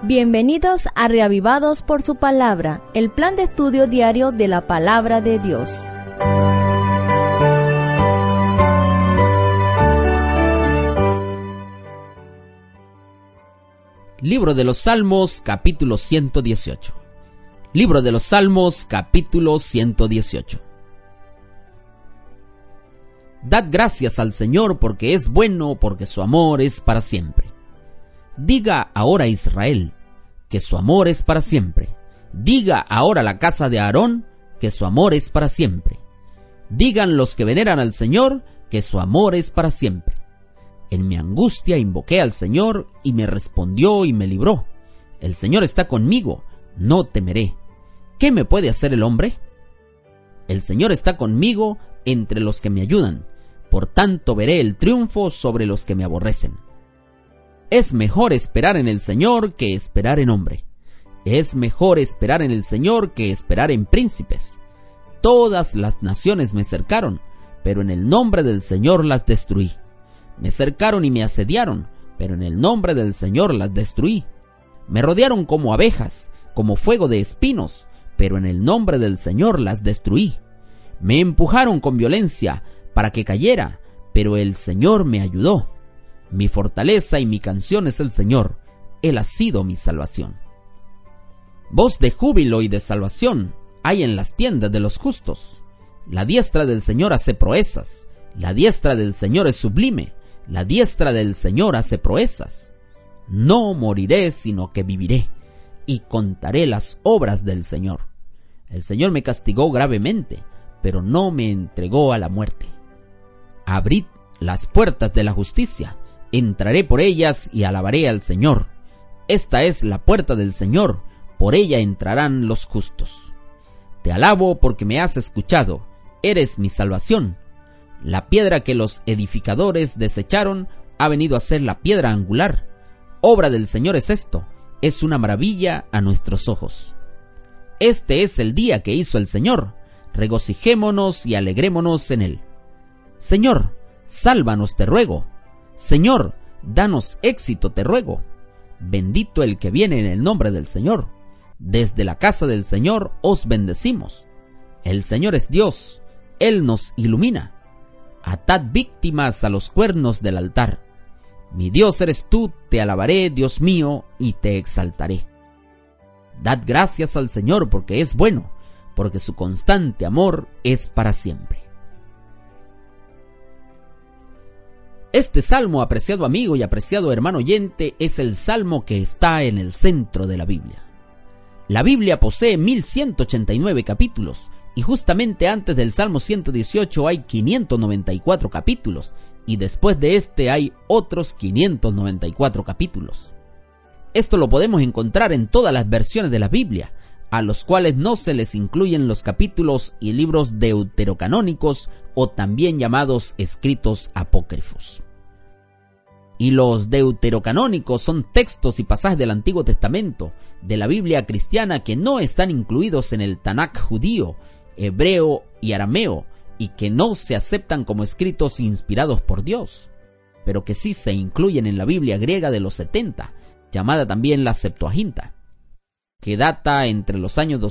Bienvenidos a Reavivados por su Palabra, el plan de estudio diario de la Palabra de Dios. Libro de los Salmos, capítulo 118. Libro de los Salmos, capítulo 118. Dad gracias al Señor porque es bueno, porque su amor es para siempre. Diga ahora Israel, que su amor es para siempre. Diga ahora la casa de Aarón, que su amor es para siempre. Digan los que veneran al Señor, que su amor es para siempre. En mi angustia invoqué al Señor, y me respondió y me libró. El Señor está conmigo, no temeré. ¿Qué me puede hacer el hombre? El Señor está conmigo entre los que me ayudan. Por tanto veré el triunfo sobre los que me aborrecen. Es mejor esperar en el Señor que esperar en hombre. Es mejor esperar en el Señor que esperar en príncipes. Todas las naciones me cercaron, pero en el nombre del Señor las destruí. Me cercaron y me asediaron, pero en el nombre del Señor las destruí. Me rodearon como abejas, como fuego de espinos, pero en el nombre del Señor las destruí. Me empujaron con violencia para que cayera, pero el Señor me ayudó. Mi fortaleza y mi canción es el Señor. Él ha sido mi salvación. Voz de júbilo y de salvación hay en las tiendas de los justos. La diestra del Señor hace proezas. La diestra del Señor es sublime. La diestra del Señor hace proezas. No moriré, sino que viviré, y contaré las obras del Señor. El Señor me castigó gravemente, pero no me entregó a la muerte. Abrid las puertas de la justicia. Entraré por ellas y alabaré al Señor. Esta es la puerta del Señor, por ella entrarán los justos. Te alabo porque me has escuchado, eres mi salvación. La piedra que los edificadores desecharon ha venido a ser la piedra angular. Obra del Señor es esto, es una maravilla a nuestros ojos. Este es el día que hizo el Señor, regocijémonos y alegrémonos en él. Señor, sálvanos te ruego. Señor, danos éxito te ruego. Bendito el que viene en el nombre del Señor. Desde la casa del Señor os bendecimos. El Señor es Dios, Él nos ilumina. Atad víctimas a los cuernos del altar. Mi Dios eres tú, te alabaré, Dios mío, y te exaltaré. Dad gracias al Señor porque es bueno, porque su constante amor es para siempre. Este salmo, apreciado amigo y apreciado hermano oyente, es el salmo que está en el centro de la Biblia. La Biblia posee 1189 capítulos, y justamente antes del Salmo 118 hay 594 capítulos, y después de este hay otros 594 capítulos. Esto lo podemos encontrar en todas las versiones de la Biblia, a los cuales no se les incluyen los capítulos y libros deuterocanónicos o también llamados escritos apócrifos. Y los deuterocanónicos son textos y pasajes del Antiguo Testamento, de la Biblia cristiana, que no están incluidos en el Tanakh judío, hebreo y arameo, y que no se aceptan como escritos inspirados por Dios, pero que sí se incluyen en la Biblia griega de los 70, llamada también la Septuaginta, que data entre los años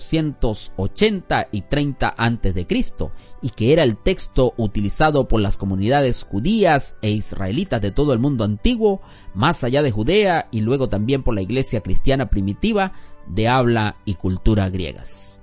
280 y 30 a.C., y que era el texto utilizado por las comunidades judías e israelitas de todo el mundo antiguo, más allá de Judea, y luego también por la iglesia cristiana primitiva de habla y cultura griegas.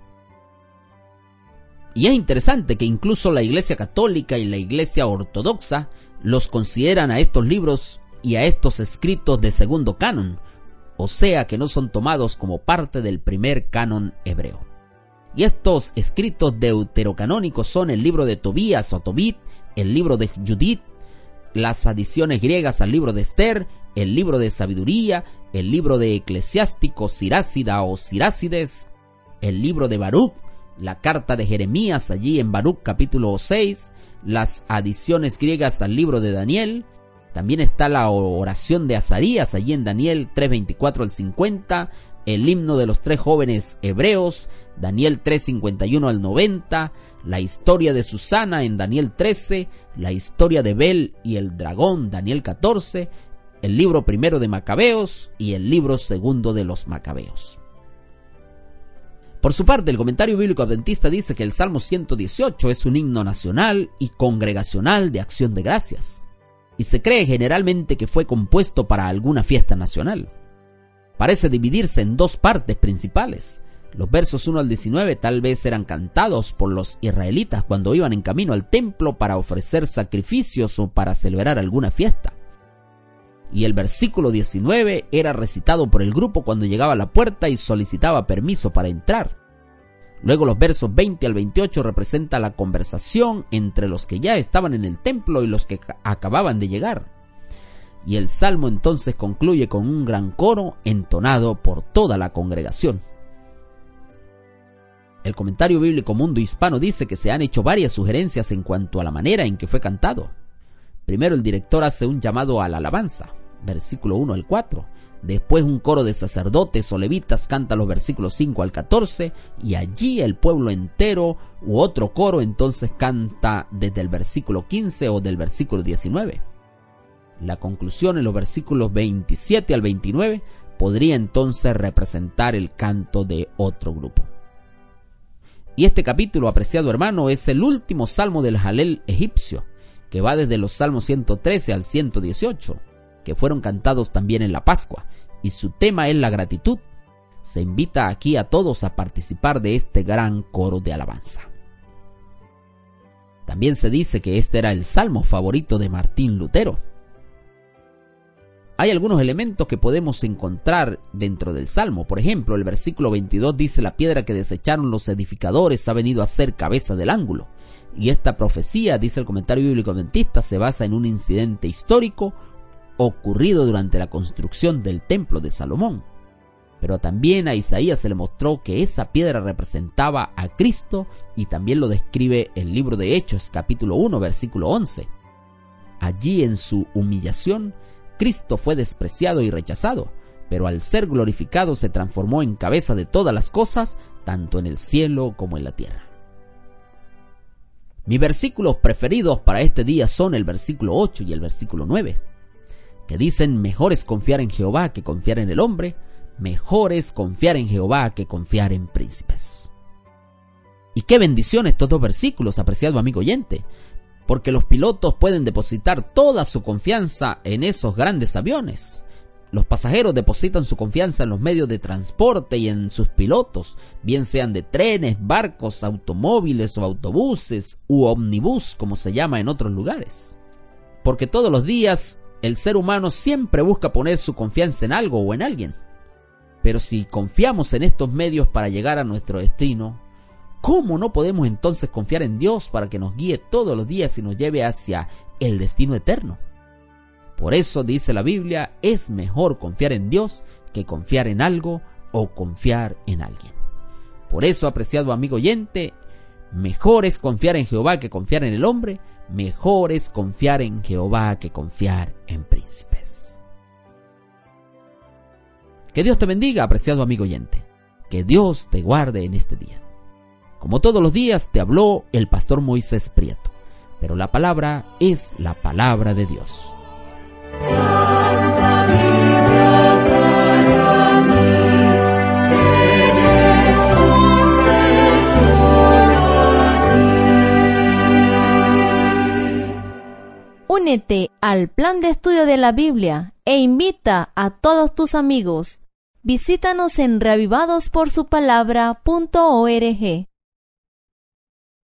Y es interesante que incluso la iglesia católica y la iglesia ortodoxa los consideran a estos libros y a estos escritos de segundo canon, o sea que no son tomados como parte del primer canon hebreo. Y estos escritos deuterocanónicos son el libro de Tobías o Tobit, el libro de Judith, las adiciones griegas al libro de Esther, el libro de Sabiduría, el libro de Eclesiástico Sirácida o Sirácides, el libro de Baruch, la carta de Jeremías allí en Baruch capítulo 6, las adiciones griegas al libro de Daniel. También está la oración de Azarías allí en Daniel 3:24 al 50, el himno de los tres jóvenes hebreos, Daniel 3:51 al 90, la historia de Susana en Daniel 13, la historia de Bel y el dragón, Daniel 14, el libro primero de Macabeos y el libro segundo de los Macabeos. Por su parte, el Comentario Bíblico Adventista dice que el Salmo 118 es un himno nacional y congregacional de acción de gracias, y se cree generalmente que fue compuesto para alguna fiesta nacional. Parece dividirse en dos partes principales. Los versos 1 al 19 tal vez eran cantados por los israelitas cuando iban en camino al templo para ofrecer sacrificios o para celebrar alguna fiesta. Y el versículo 19 era recitado por el grupo cuando llegaba a la puerta y solicitaba permiso para entrar. Luego los versos 20 al 28 representan la conversación entre los que ya estaban en el templo y los que acababan de llegar. Y el salmo entonces concluye con un gran coro entonado por toda la congregación. El Comentario Bíblico Mundo Hispano dice que se han hecho varias sugerencias en cuanto a la manera en que fue cantado. Primero, el director hace un llamado a la alabanza, versículo 1 al 4. Después, un coro de sacerdotes o levitas canta los versículos 5 al 14, y allí el pueblo entero u otro coro entonces canta desde el versículo 15 o del versículo 19. La conclusión en los versículos 27 al 29 podría entonces representar el canto de otro grupo. Y este capítulo, apreciado hermano, es el último salmo del Jalel egipcio, que va desde los salmos 113 al 118, que fueron cantados también en la Pascua, y su tema es la gratitud. Se invita aquí a todos a participar de este gran coro de alabanza. También se dice que este era el salmo favorito de Martín Lutero. Hay algunos elementos que podemos encontrar dentro del salmo. Por ejemplo, el versículo 22 dice: la piedra que desecharon los edificadores ha venido a ser cabeza del ángulo. Y esta profecía, dice el Comentario Bíblico Adventista, se basa en un incidente histórico ocurrido durante la construcción del templo de Salomón. Pero también a Isaías se le mostró que esa piedra representaba a Cristo, y también lo describe el libro de Hechos, capítulo 1, versículo 11. Allí, en su humillación, Cristo fue despreciado y rechazado, pero al ser glorificado se transformó en cabeza de todas las cosas, tanto en el cielo como en la tierra. Mis versículos preferidos para este día son el versículo 8 y el versículo 9, que dicen: mejor es confiar en Jehová que confiar en el hombre, mejor es confiar en Jehová que confiar en príncipes. Y qué bendición estos dos versículos, apreciado amigo oyente, porque los pilotos pueden depositar toda su confianza en esos grandes aviones. Los pasajeros depositan su confianza en los medios de transporte y en sus pilotos, bien sean de trenes, barcos, automóviles o autobuses u ómnibus, como se llama en otros lugares. Porque todos los días el ser humano siempre busca poner su confianza en algo o en alguien. Pero si confiamos en estos medios para llegar a nuestro destino, ¿cómo no podemos entonces confiar en Dios para que nos guíe todos los días y nos lleve hacia el destino eterno? Por eso dice la Biblia: es mejor confiar en Dios que confiar en algo o confiar en alguien. Por eso, apreciado amigo oyente, mejor es confiar en Jehová que confiar en el hombre, mejor es confiar en Jehová que confiar en príncipes. Que Dios te bendiga, apreciado amigo oyente. Que Dios te guarde en este día. Como todos los días te habló el pastor Moisés Prieto, pero la palabra es la palabra de Dios. Santa Biblia para mí, eres un tesoro a ti. Únete al plan de estudio de la Biblia e invita a todos tus amigos. Visítanos en reavivadosporsupalabra.org.